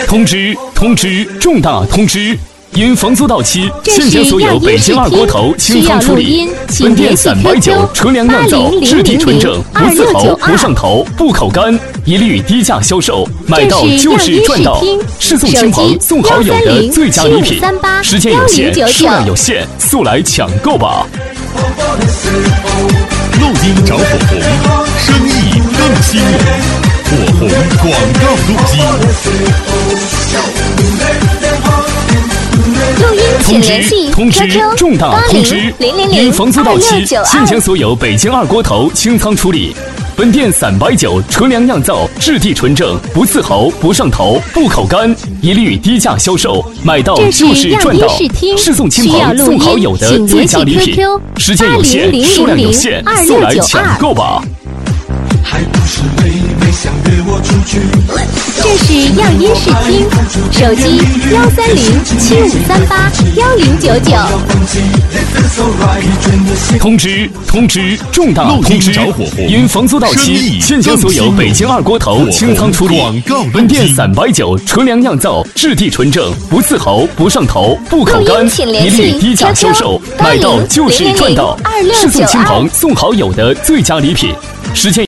通知！通知！重大通知！因房租到期，现将所有北京二锅头清仓处理。本店390纯粮酿造，质地纯正，不刺喉，不上头，不口干，一律低价销售，买到就是赚到。是送亲朋送好友的最佳礼品。时间有限，数量有限，速来抢购吧！ 录音找火红，生意更吸引。火红广告录机。 通知！通知！重大通知！因房租到期，现将所有北京二锅头清仓处理。本店390纯粮酿造，质地纯正，不刺喉，不上头，不口干，一律低价销售，买到就是赚到。是送亲朋送好友的最佳礼品。时间有限，数量有限，速来抢购吧！ 还不是妹妹想约我出去。 这是样音视听，手机130-753-1099。 通知！通知！重大通知！因房租到期，现将所有北京二锅头清仓处理。本店390纯粮酿造，质地纯正，不刺喉，不上头，不口干，一律低价销售，买到就是赚到。是送亲朋送好友的最佳礼品。时间